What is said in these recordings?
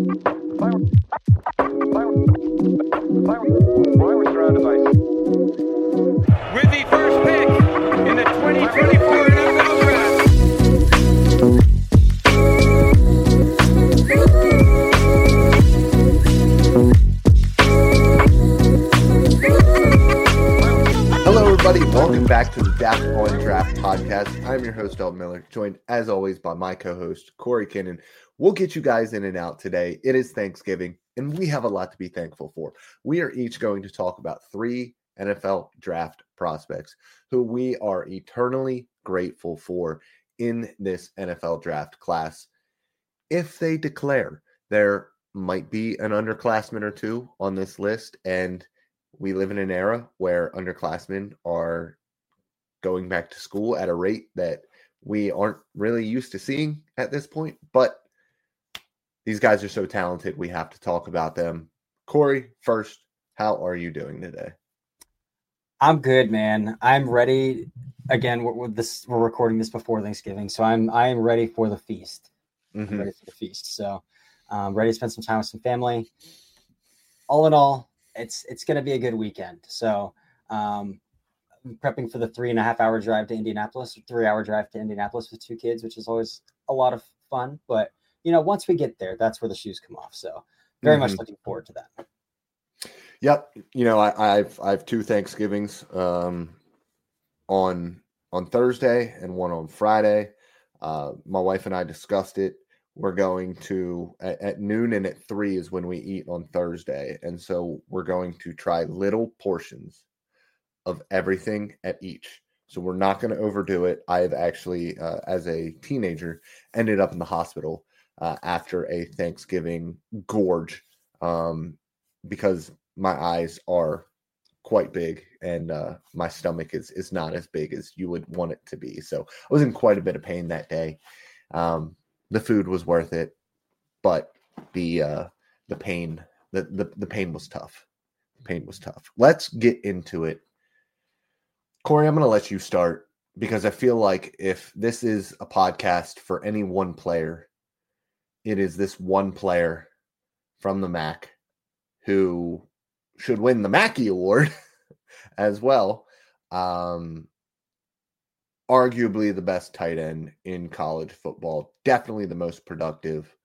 With the first pick in the 2024 NFL Draft. Hello, everybody. Welcome back to the Daft on Draft podcast. I'm your host, Dalton Miller, joined as always by my co-host, Corey Kinnan. We'll get you guys in and out today. It is Thanksgiving, and we have a lot to be thankful for. We are each going to talk about 3 NFL draft prospects who we are eternally grateful for in this NFL draft class. If they declare, there might be an underclassman or two on this list, and we live in an era where underclassmen are going back to school at a rate that we aren't really used to seeing at this point. But these guys are so talented, we have to talk about them. Corey, first, how are you doing today? I'm good, man. I'm ready. Again, we're recording this before Thanksgiving, so I am ready for the feast. Mm-hmm. I'm ready for the feast. So ready to spend some time with some family. All in all, it's going to be a good weekend. So I'm prepping for the 3.5-hour drive to Indianapolis, 3-hour drive to Indianapolis with 2 kids, which is always a lot of fun. But, once we get there, that's where the shoes come off. So very much looking forward to that. Yep. I have 2 Thanksgivings on Thursday and one on Friday. My wife and I discussed it. We're going to, at noon and at 3 is when we eat on Thursday. And so we're going to try little portions of everything at each. So we're not going to overdo it. I have actually, as a teenager, ended up in the hospital after a Thanksgiving gorge because my eyes are quite big and my stomach is not as big as you would want it to be. So I was in quite a bit of pain that day. The food was worth it, but the pain was tough. The pain was tough. Let's get into it. Corey, I'm going to let you start because I feel like if this is a podcast for any one player, it is this one player from the MAC who should win the Mackey Award as well. Arguably the best tight end in college football. Definitely the most productive.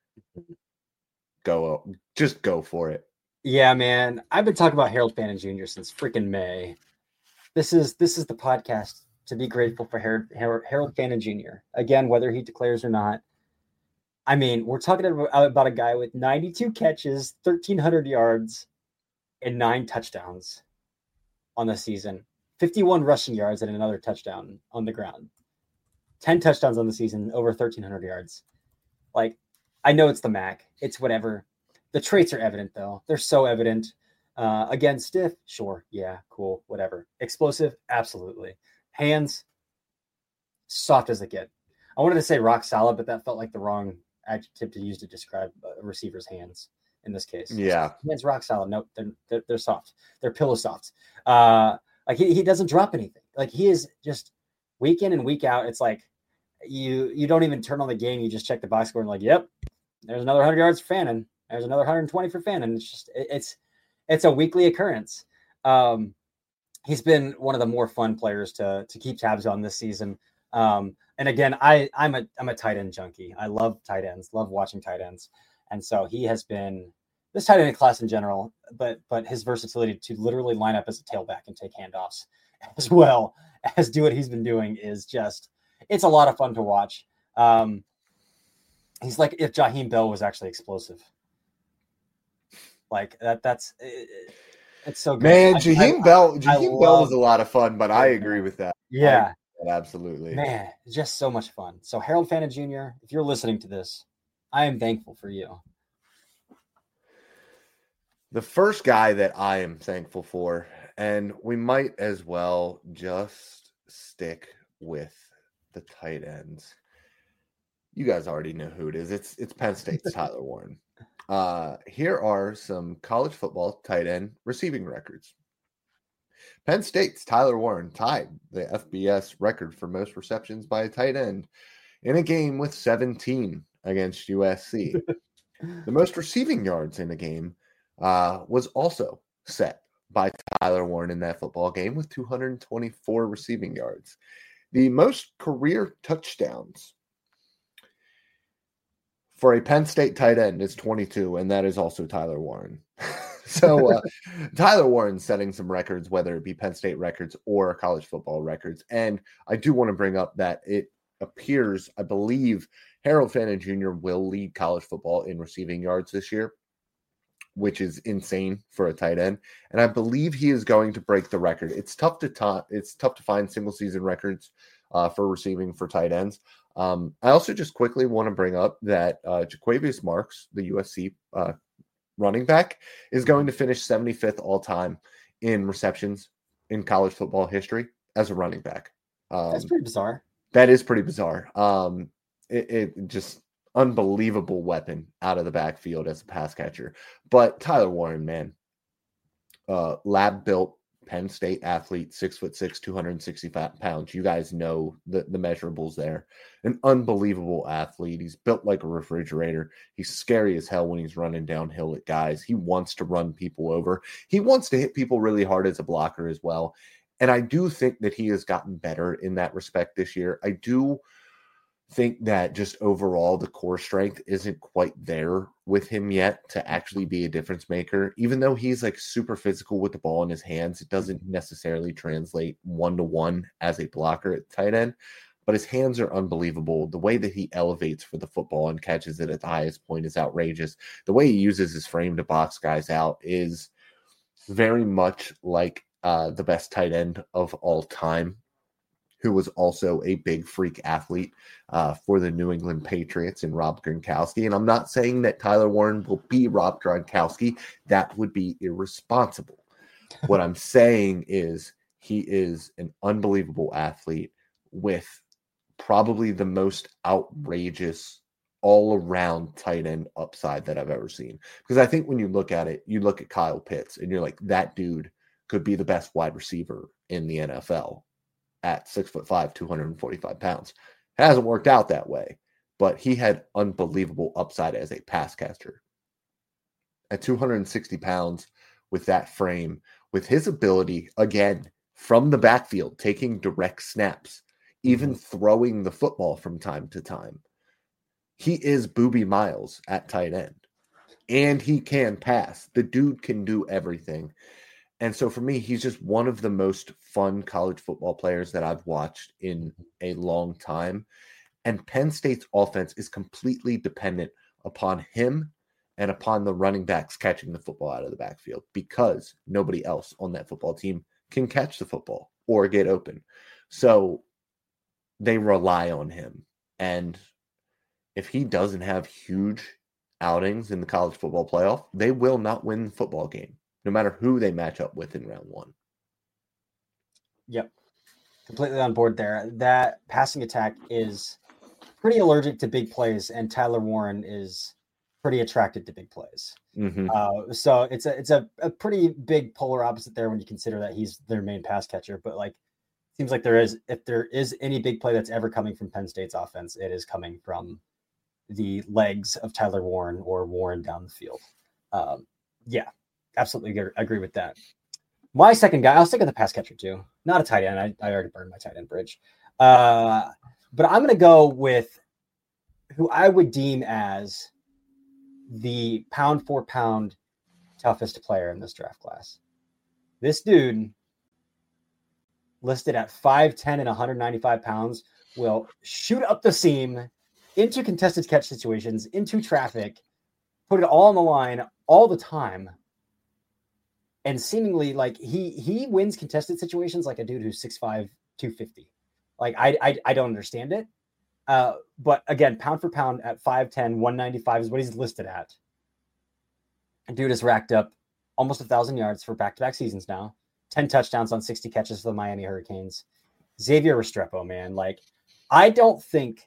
Just go for it. Yeah, man. I've been talking about Harold Fannin Jr. since freaking May. This is the podcast to be grateful for Harold Fannin Jr. Again, whether he declares or not. I mean, we're talking about a guy with 92 catches, 1,300 yards, and 9 touchdowns on the season. 51 rushing yards and another touchdown on the ground. 10 touchdowns on the season, over 1,300 yards. Like, I know it's the MAC. It's whatever. The traits are evident, though. They're so evident. Again, stiff? Sure. Yeah, cool. Whatever. Explosive? Absolutely. Hands? Soft as it get. I wanted to say rock solid, but that felt like the wrong adjective to use to describe a receiver's hands in this case. Yeah. Hands rock solid. Nope. They're soft. They're pillow soft. Like he doesn't drop anything. Like he is just week in and week out. It's like you don't even turn on the game. You just check the box score and like, yep, there's another 100 yards for Fannin. There's another 120 for Fannin. It's just, it's a weekly occurrence. He's been one of the more fun players to keep tabs on this season. And again, I'm a tight end junkie. I love tight ends, love watching tight ends. And so he has been this tight end class in general, but his versatility to literally line up as a tailback and take handoffs as well as do what he's been doing is just, it's a lot of fun to watch. He's like if Jaheim Bell was actually explosive. Like that's it's so good. Man, Jaheim Bell was a lot of fun, but I agree with that. Yeah. Absolutely. Man, it's just so much fun. So Harold Fannin Jr., if you're listening to this, I am thankful for you. The first guy that I am thankful for, and we might as well just stick with the tight ends. You guys already know who it is. It's Penn State's Tyler Warren. Here are some college football tight end receiving records. Penn State's Tyler Warren tied the FBS record for most receptions by a tight end in a game with 17 against USC. The most receiving yards in a game was also set by Tyler Warren in that football game with 224 receiving yards. The most career touchdowns for a Penn State tight end is 22, and that is also Tyler Warren. So Tyler Warren setting some records, whether it be Penn State records or college football records. And I do want to bring up that it appears, I believe, Harold Fannin Jr. will lead college football in receiving yards this year, which is insane for a tight end. And I believe he is going to break the record. It's tough to find single season records for receiving for tight ends. I also just quickly want to bring up that Jaquavius Marks, the USC running back, is going to finish 75th all time in receptions in college football history as a running back. That's pretty bizarre. That is pretty bizarre. It just unbelievable weapon out of the backfield as a pass catcher. But Tyler Warren, man, lab built Penn State athlete, 6'6", 260 pounds. You guys know the measurables there. An unbelievable athlete. He's built like a refrigerator. He's scary as hell when he's running downhill at guys. He wants to run people over. He wants to hit people really hard as a blocker as well. And I do think that he has gotten better in that respect this year. I do think that just overall the core strength isn't quite there with him yet to actually be a difference maker. Even though he's like super physical with the ball in his hands, it doesn't necessarily translate 1-to-1 as a blocker at tight end. But his hands are unbelievable. The way that he elevates for the football and catches it at the highest point is outrageous. The way he uses his frame to box guys out is very much like the best tight end of all time, who was also a big freak athlete for the New England Patriots in Rob Gronkowski. And I'm not saying that Tyler Warren will be Rob Gronkowski. That would be irresponsible. What I'm saying is he is an unbelievable athlete with probably the most outrageous all-around tight end upside that I've ever seen. Because I think when you look at it, you look at Kyle Pitts and you're like, that dude could be the best wide receiver in the NFL at 6'5", 245 pounds. It hasn't worked out that way, but he had unbelievable upside as a pass catcher. At 260 pounds with that frame, with his ability, again, from the backfield, taking direct snaps, even throwing the football from time to time. He is Boobie Miles at tight end, and he can pass. The dude can do everything. And so for me, he's just one of the most fun college football players that I've watched in a long time. And Penn State's offense is completely dependent upon him and upon the running backs catching the football out of the backfield, because nobody else on that football team can catch the football or get open. So they rely on him. And if he doesn't have huge outings in the college football playoff, they will not win the football game, no matter who they match up with in round one. Yep. Completely on board there. That passing attack is pretty allergic to big plays, and Tyler Warren is pretty attracted to big plays. Mm-hmm. So it's a pretty big polar opposite there when you consider that he's their main pass catcher. But like, seems like if there is any big play that's ever coming from Penn State's offense, it is coming from the legs of Tyler Warren or Warren down the field. Yeah, absolutely agree with that. My second guy, I'll stick with the pass catcher too. Not a tight end. I already burned my tight end bridge. But I'm going to go with who I would deem as the pound for pound toughest player in this draft class. This dude, listed at 5'10" and 195 pounds, will shoot up the seam into contested catch situations, into traffic, put it all on the line all the time. And seemingly like he wins contested situations like a dude who's 6'5", 250. Like I don't understand it. But again, pound for pound at 5'10", 195 is what he's listed at. And dude has racked up almost 1,000 yards for back-to-back seasons now. 10 touchdowns on 60 catches for the Miami Hurricanes. Xavier Restrepo, man. Like, I don't think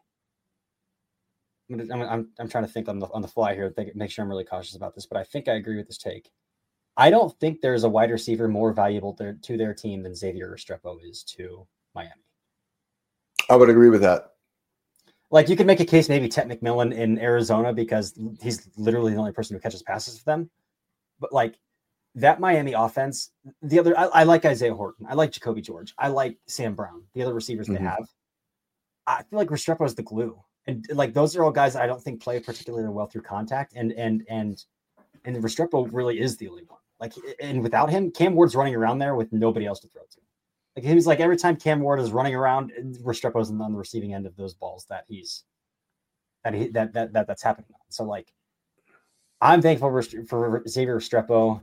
I'm trying to think on the fly here, make sure I'm really cautious about this, but I think I agree with this take. I don't think there's a wide receiver more valuable to their team than Xavier Restrepo is to Miami. I would agree with that. Like, you could make a case maybe Ted McMillan in Arizona because he's literally the only person who catches passes for them. But like that Miami offense, I like Isaiah Horton. I like Jacoby George. I like Sam Brown, the other receivers they have. I feel like Restrepo is the glue. And like those are all guys that I don't think play particularly well through contact. And Restrepo really is the only one. Like, and without him, Cam Ward's running around there with nobody else to throw to. Like, he was like every time Cam Ward is running around, Restrepo's on the receiving end of those balls that's happening. So like, I'm thankful for Xavier Restrepo.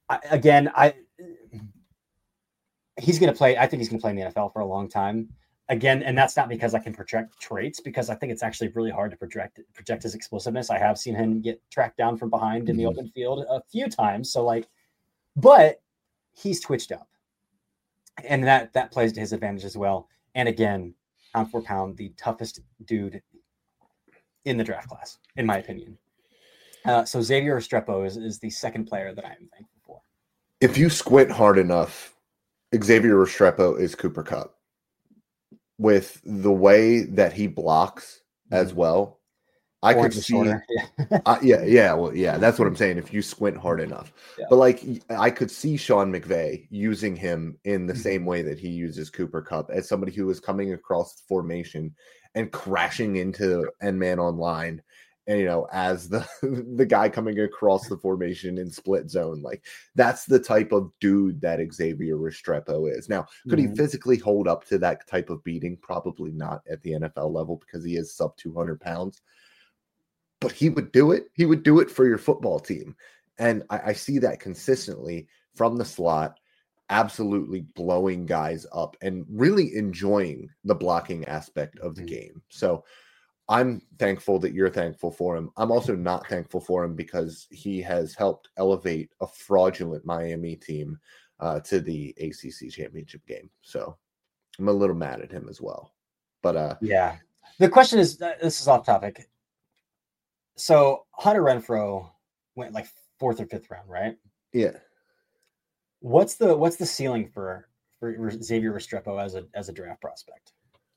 He's going to play. I think he's going to play in the NFL for a long time. Again, and that's not because I can project traits, because I think it's actually really hard to project his explosiveness. I have seen him get tracked down from behind in the open field a few times. So like, but he's twitched up, and that plays to his advantage as well. And again, pound for pound, the toughest dude in the draft class, in my opinion. So Xavier Restrepo is the second player that I am thankful for. If you squint hard enough, Xavier Restrepo is Cooper Kupp. With the way that he blocks as well, I could see. Yeah, that's what I'm saying. If you squint hard enough, but like I could see Sean McVay using him in the same way that he uses Cooper Kupp, as somebody who is coming across the formation and crashing into end man on line. And, as the guy coming across the formation in split zone, like that's the type of dude that Xavier Restrepo is. Now, could he physically hold up to that type of beating? Probably not at the NFL level, because he is sub 200 pounds. But he would do it. He would do it for your football team. And I see that consistently from the slot, absolutely blowing guys up and really enjoying the blocking aspect of the game. So I'm thankful that you're thankful for him. I'm also not thankful for him because he has helped elevate a fraudulent Miami team to the ACC championship game. So I'm a little mad at him as well. But yeah, the question is, this is off topic. So Hunter Renfrow went like 4th or 5th round, right? Yeah. What's the ceiling for Xavier Restrepo as a draft prospect?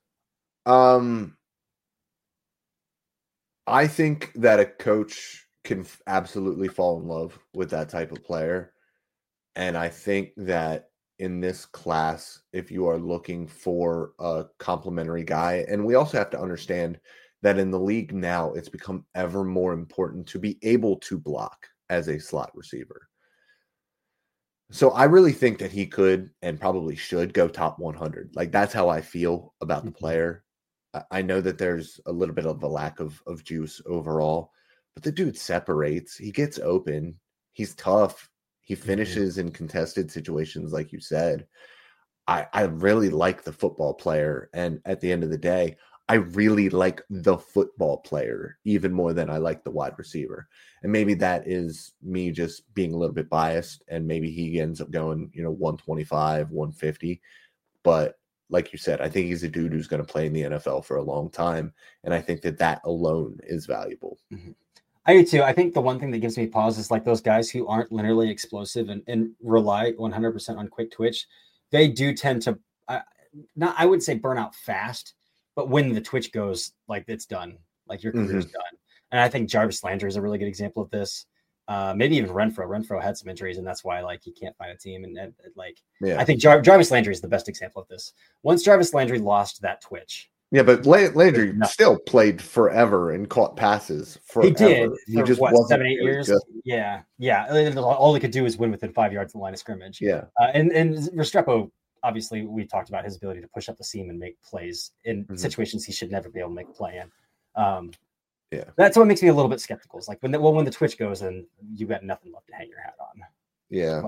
I think that a coach can absolutely fall in love with that type of player. And I think that in this class, if you are looking for a complimentary guy, and we also have to understand that in the league now, it's become ever more important to be able to block as a slot receiver. So I really think that he could and probably should go top 100. Like, that's how I feel about the player. I know that there's a little bit of a lack of juice overall, but the dude separates. He gets open. He's tough. He finishes in contested situations, like you said. I really like the football player. And at the end of the day, I really like the football player even more than I like the wide receiver. And maybe that is me just being a little bit biased, and maybe he ends up going, 125, 150. But like you said, I think he's a dude who's going to play in the NFL for a long time. And I think that alone is valuable. I do too. I think the one thing that gives me pause is like those guys who aren't linearly explosive and rely 100% on quick twitch. They do tend to, I would say burn out fast, but when the twitch goes, like, it's done. Like, your career's done. And I think Jarvis Landry is a really good example of this. Maybe even Renfrow. Renfrow had some injuries, and that's why he can't find a team. And I think Jarvis Landry is the best example of this. Once Jarvis Landry lost that twitch. Yeah, but Landry still played forever and caught passes forever. He did. He just wasn't 7-8 years. Good. Yeah. All he could do is win within 5 yards of the line of scrimmage. Yeah. And Restrepo, obviously, we talked about his ability to push up the seam and make plays in situations he should never be able to make a play in. Yeah, that's what makes me a little bit skeptical. It's like when the twitch goes, and you got nothing left to hang your hat on. Yeah.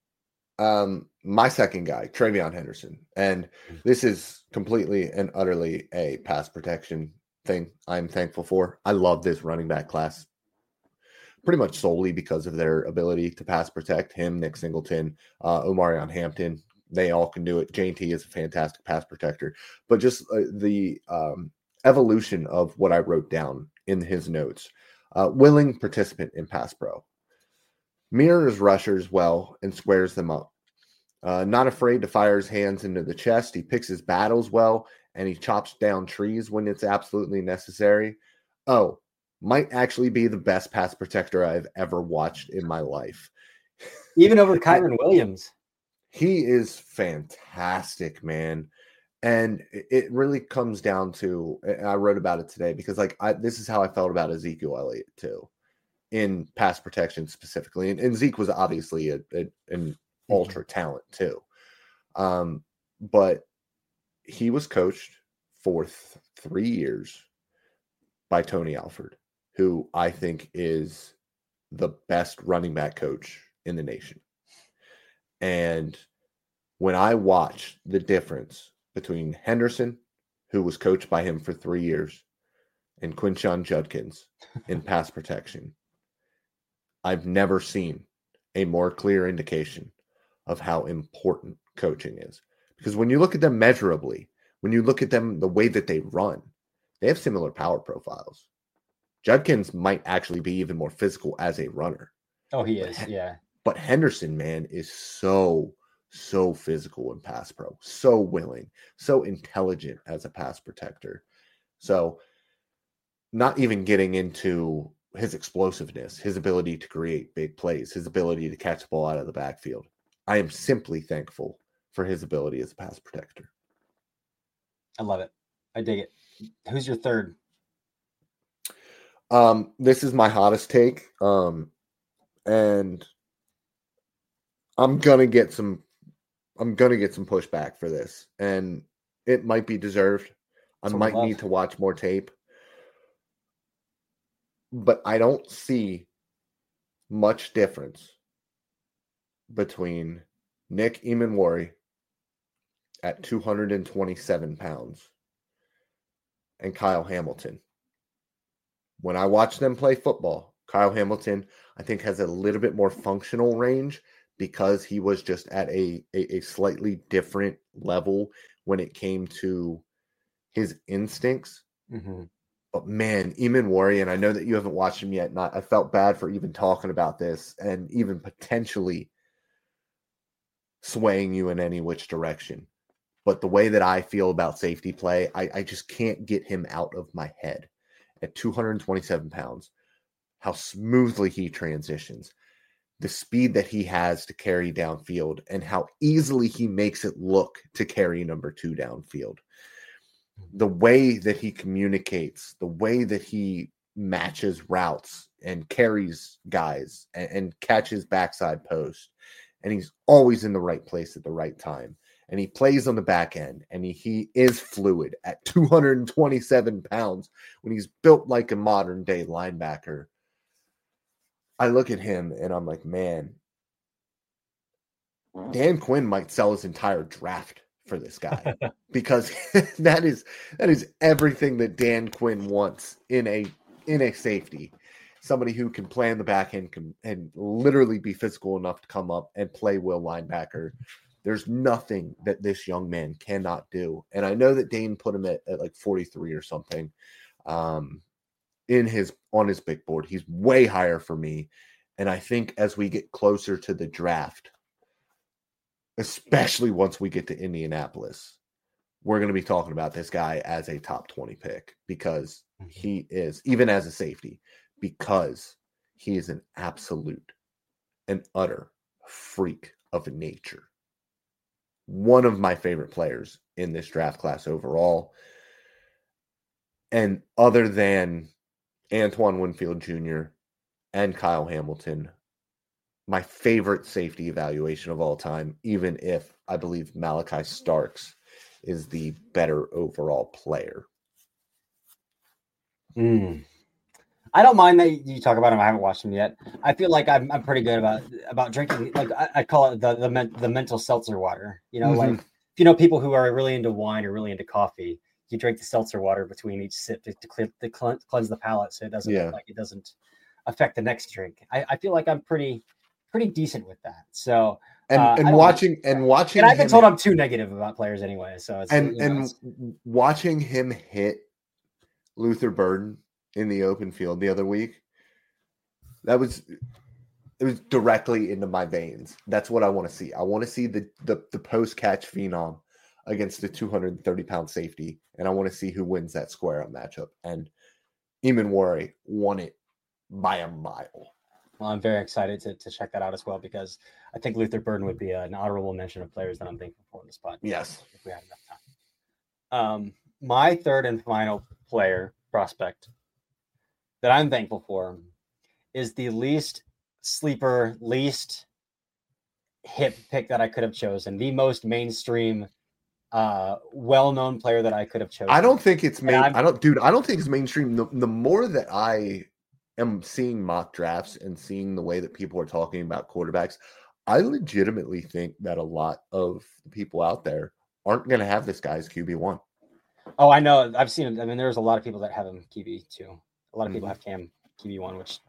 My second guy, Travion Henderson, and this is completely and utterly a pass protection thing I'm thankful for. I love this running back class pretty much solely because of their ability to pass protect. Him, Nick Singleton, Omarion Hampton, they all can do it. J&T is a fantastic pass protector, but just the evolution of what I wrote down in his notes. Willing participant in pass pro. Mirrors rushers well and squares them up. Not afraid to fire his hands into the chest. He picks his battles well and he chops down trees when it's absolutely necessary. Oh, might actually be the best pass protector I've ever watched in my life. Even over Kyron Williams. He is fantastic, man. And it really comes down to, and I wrote about it today because this is how I felt about Ezekiel Elliott too, in pass protection specifically. And Zeke was obviously an ultra talent too. But he was coached for 3 years by Tony Alford, who I think is the best running back coach in the nation. And when I watched the difference between Henderson, who was coached by him for 3 years, and Quinshon Judkins in pass protection, I've never seen a more clear indication of how important coaching is. Because when you look at them measurably, when you look at them the way that they run, they have similar power profiles. Judkins might actually be even more physical as a runner. Oh, he is, yeah. But Henderson, man, is so physical in pass pro, so willing, so intelligent as a pass protector. So not even getting into his explosiveness, his ability to create big plays, his ability to catch the ball out of the backfield. I am simply thankful for his ability as a pass protector. I love it. I dig it. Who's your third? This is my hottest take. And I'm gonna get some pushback for this, and it might be deserved. I might need to watch more tape, but I don't see much difference between Nick Emanwari at 227 pounds and Kyle Hamilton. When I watch them play football, Kyle Hamilton, I think, has a little bit more functional range because he was just at a slightly different level when it came to his instincts. Mm-hmm. But man, Emanwari, and I know that you haven't watched him yet, I felt bad for even talking about this and even potentially swaying you in any which direction. But the way that I feel about safety play, I just can't get him out of my head. At 227 pounds, how smoothly he transitions, the speed that he has to carry downfield, and how easily he makes it look to carry number 2 downfield. The way that he communicates, the way that he matches routes and carries guys and catches backside post, and he's always in the right place at the right time. And he plays on the back end, and he is fluid at 227 pounds when he's built like a modern day linebacker. I look at him and I'm like, man, Dan Quinn might sell his entire draft for this guy because that is everything that Dan Quinn wants in a safety. Somebody who can play in the back end and literally be physical enough to come up and play will linebacker. There's nothing that this young man cannot do. And I know that Dane put him at like 43 or something on his big board. He's way higher for me. And I think as we get closer to the draft, especially once we get to Indianapolis, we're going to be talking about this guy as a top 20 pick because he is, even as a safety, because he is an absolute and utter freak of nature. One of my favorite players in this draft class overall. And other than Antoine Winfield Jr. and Kyle Hamilton, my favorite safety evaluation of all time, even if I believe Malachi Starks is the better overall player. I don't mind that you talk about him. I haven't watched him yet. I feel like I'm pretty good about drinking. Like I call it the mental seltzer water. You know, like if you know people who are really into wine or really into coffee, you drink the seltzer water between each sip to cleanse the palate, so it doesn't affect the next drink. I feel like I'm pretty decent with that. So and watching. And I've been told I'm too negative about players anyway. So it's watching him hit Luther Burden in the open field the other week, it was directly into my veins. That's what I want to see. I want to see the post catch phenom against a 230-pound safety, and I want to see who wins that square-up matchup. And Eamon Worry won it by a mile. Well, I'm very excited to check that out as well, because I think Luther Burden would be an honorable mention of players that I'm thankful for in this podcast. Yes. If we had enough time. My third and final player prospect that I'm thankful for is the least sleeper, least hip pick that I could have chosen, the most mainstream, well-known player that I could have chosen. I don't think it's I don't think it's mainstream. The more that I am seeing mock drafts and seeing the way that people are talking about quarterbacks, I legitimately think that a lot of the people out there aren't going to have this guy as QB1. Oh, I know. I've seen it. I mean, there's a lot of people that have him QB2. A lot of people have Cam QB1, which,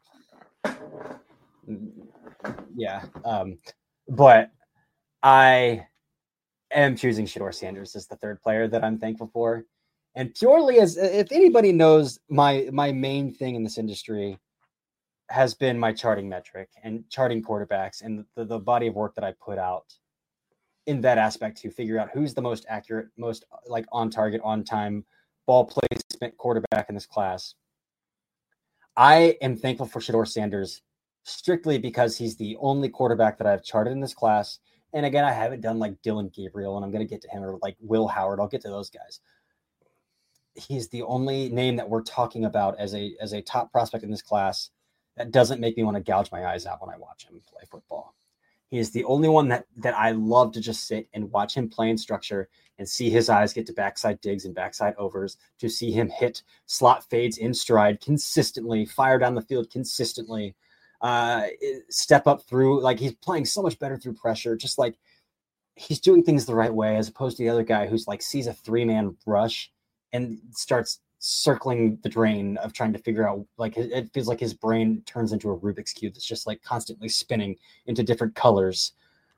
yeah. But I am choosing Shedeur Sanders as the third player that I'm thankful for. And purely as, if anybody knows, my main thing in this industry has been my charting metric and charting quarterbacks and the body of work that I put out in that aspect to figure out who's the most accurate, most like on target, on time ball placement quarterback in this class. I am thankful for Shedeur Sanders strictly because he's the only quarterback that I've charted in this class. And again, I haven't done like Dylan Gabriel, and I'm going to get to him, or like Will Howard. I'll get to those guys. He's the only name that we're talking about as a top prospect in this class that doesn't make me want to gouge my eyes out when I watch him play football. He is the only one that I love to just sit and watch him play in structure and see his eyes get to backside digs and backside overs, to see him hit slot fades in stride consistently, fire down the field consistently, step up through. Like, he's playing so much better through pressure, just like he's doing things the right way, as opposed to the other guy who's like sees a 3-man rush and starts circling the drain of trying to figure out, like, it feels like his brain turns into a Rubik's Cube that's just like constantly spinning into different colors.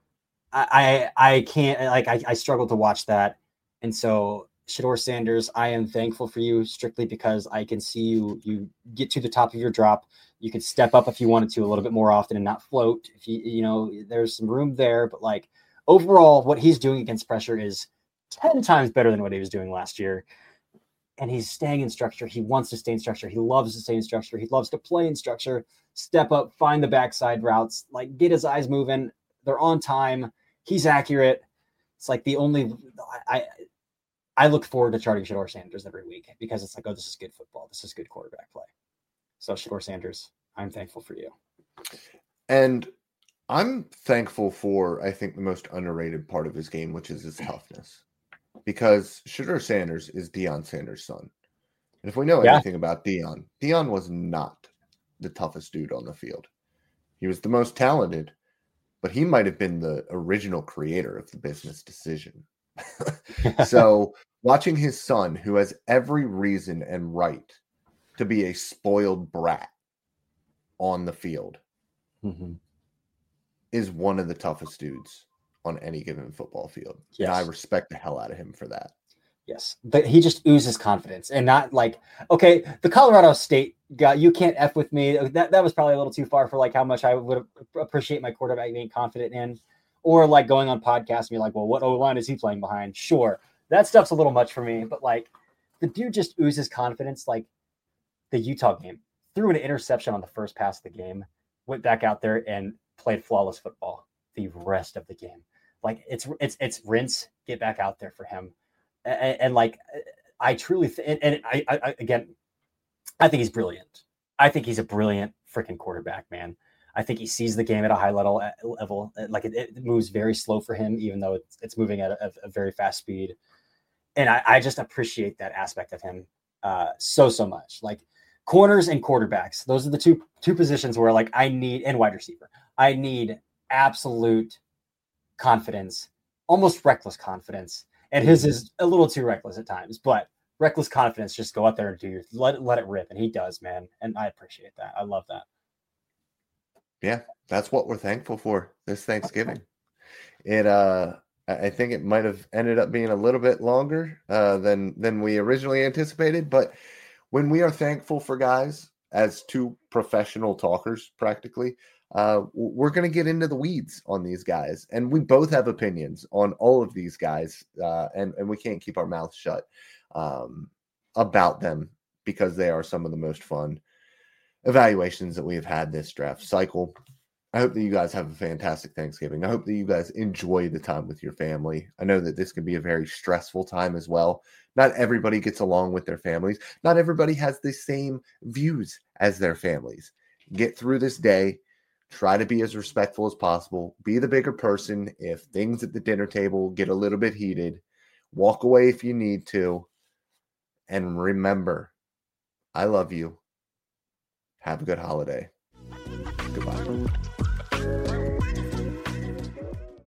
I can't, like, I struggle to watch that. And so Shedeur Sanders, I am thankful for you strictly because I can see you get to the top of your drop. You could step up if you wanted to a little bit more often and not float. If you know, there's some room there, but like overall what he's doing against pressure is 10 times better than what he was doing last year. And he's staying in structure. He wants to stay in structure. He loves to stay in structure. He loves to play in structure, step up, find the backside routes, like get his eyes moving. They're on time. He's accurate. It's like the only, I look forward to charting Shedeur Sanders every week because it's like, oh, this is good football. This is good quarterback play. So Shedeur Sanders, I'm thankful for you. And I'm thankful for, I think, the most underrated part of his game, which is his toughness. Because Shedeur Sanders is Deion Sanders' son. And if we know anything about Deion was not the toughest dude on the field. He was the most talented, but he might have been the original creator of the business decision. So watching his son, who has every reason and right to be a spoiled brat on the field, is one of the toughest dudes on any given football field. Yes. And I respect the hell out of him for that. Yes. But he just oozes confidence, and not like, okay, the Colorado State guy, you can't F with me. That was probably a little too far for like how much I would appreciate my quarterback being confident in, or like going on podcasts and be like, well, what O-line is he playing behind? Sure. That stuff's a little much for me, but like the dude just oozes confidence. Like the Utah game, threw an interception on the first pass of the game, went back out there and played flawless football the rest of the game. Like it's rinse, get back out there for him. And like, I truly, I again, I think he's brilliant. I think he's a brilliant freaking quarterback, man. I think he sees the game at a high level. Like it moves very slow for him, even though it's moving at a very fast speed. And I just appreciate that aspect of him so much. Like corners and quarterbacks, those are the two positions where like I need, and wide receiver, I need absolute confidence, almost reckless confidence. And his is a little too reckless at times, but reckless confidence, just go out there and do let it rip. And he does, man. And I appreciate that. I love that. Yeah, that's what we're thankful for this Thanksgiving. I think it might have ended up being a little bit longer than we originally anticipated, but when we are thankful for guys, as two professional talkers, practically, we're going to get into the weeds on these guys. And we both have opinions on all of these guys. And we can't keep our mouths shut about them because they are some of the most fun evaluations that we have had this draft cycle. I hope that you guys have a fantastic Thanksgiving. I hope that you guys enjoy the time with your family. I know that this can be a very stressful time as well. Not everybody gets along with their families. Not everybody has the same views as their families. Get through this day. Try to be as respectful as possible. Be the bigger person. If things at the dinner table get a little bit heated, walk away if you need to. And remember, I love you. Have a good holiday.